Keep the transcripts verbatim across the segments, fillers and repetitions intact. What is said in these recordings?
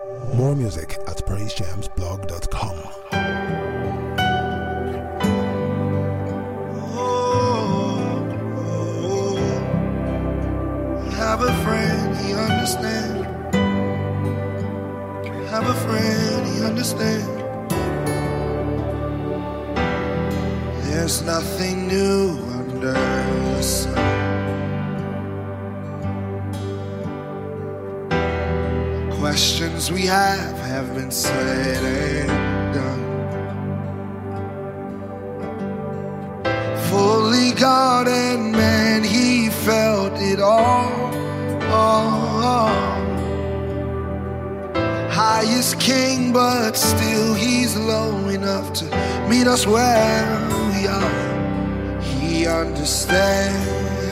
More music at praise jams blog dot com. Have a friend, he understands. Have a friend, he understands. There's nothing new under the sun. Questions we have have been said and done. Fully God and man, he felt it all. Oh, highest king, but still he's low enough to meet us where we are. He understands.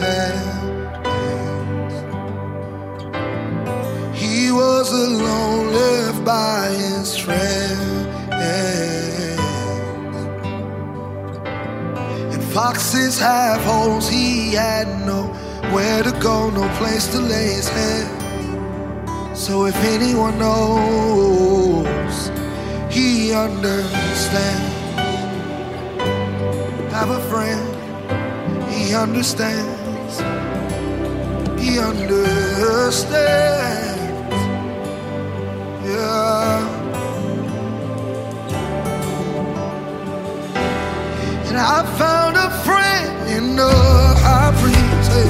He was alone, left by his friends, and foxes have holes. He had nowhere to go, no place to lay his head. So if anyone knows, he understands. Have a friend, he understands. He understands. Yeah. And I found a friend in the high priest, hey,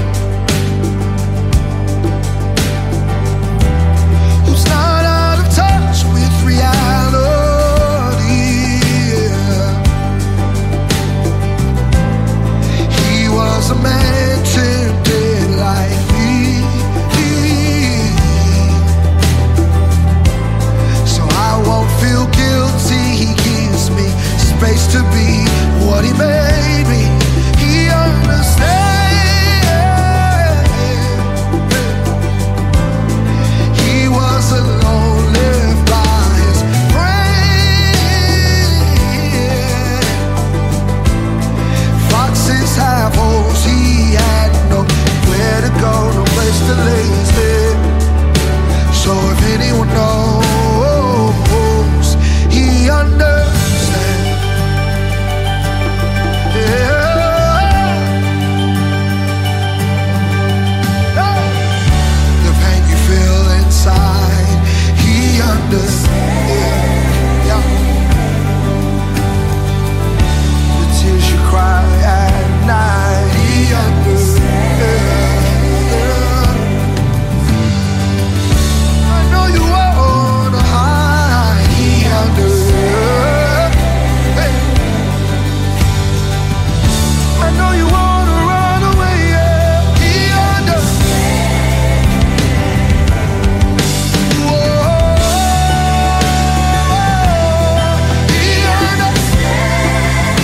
who's not out of touch with reality. Yeah. He was a man tempted like me, so I won't feel guilty. He gives me space to be what he made me. He understands. He was alone, lived by his friend. Foxes have holes. He had nowhere to go, no place to lay his head. So if anyone knows, he understands. Yeah. The pain you feel inside, he understands. Yeah. The tears you cry at night, he understands. I know you wanna hide, he understands. Hey. I know you wanna run away, yeah. He understands. Whoa, he understands.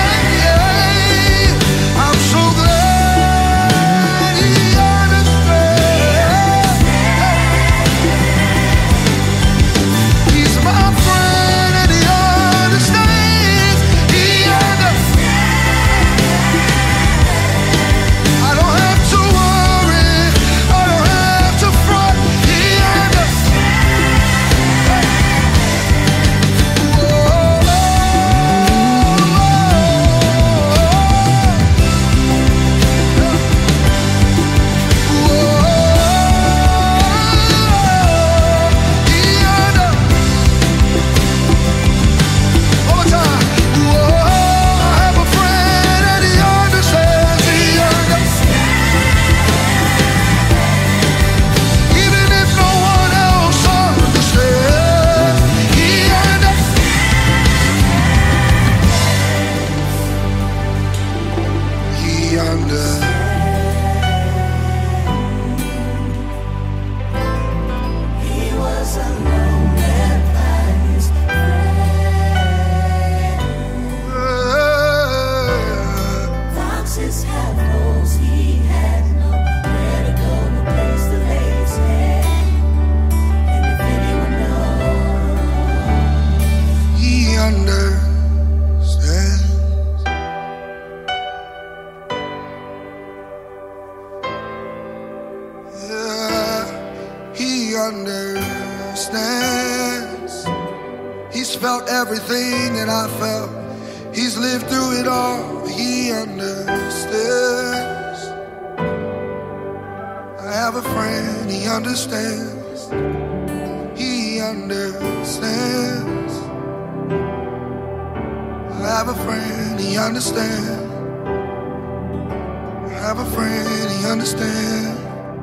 Yeah. I'm so glad he understands. He's my friend and he understands. He understands. I don't have to worry, I don't have to front. He understands. Whoa, he understands. All the time. Whoa, I have a friend and he understands. He understands. Even if no one else understands, he understands. He understands. He was alone, left by his friend. Foxes have holes. He had nowhere to go, no place to lay his head. And if anyone knows, He understands. Yeah, he understands. felt everything that I felt. He's lived through it all. He understands. I have a friend, he understands. He understands. I have a friend, he understands. I have a friend, he understands.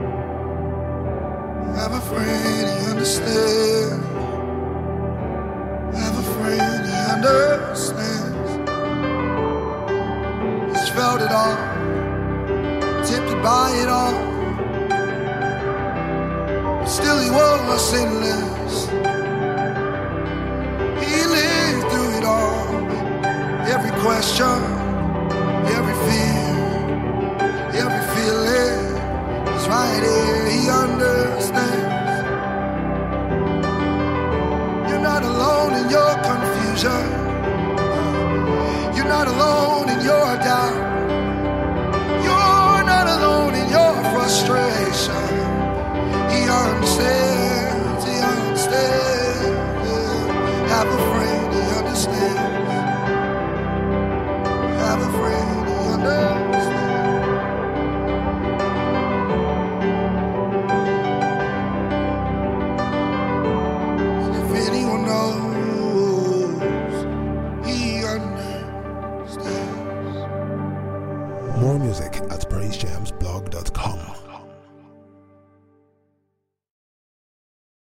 I have a friend, he understands. I have a friend, he understands. He's felt it all, tempted by it all. Still he was sinless. He lived through it all. Every question, every fear, every feeling. He's right here, he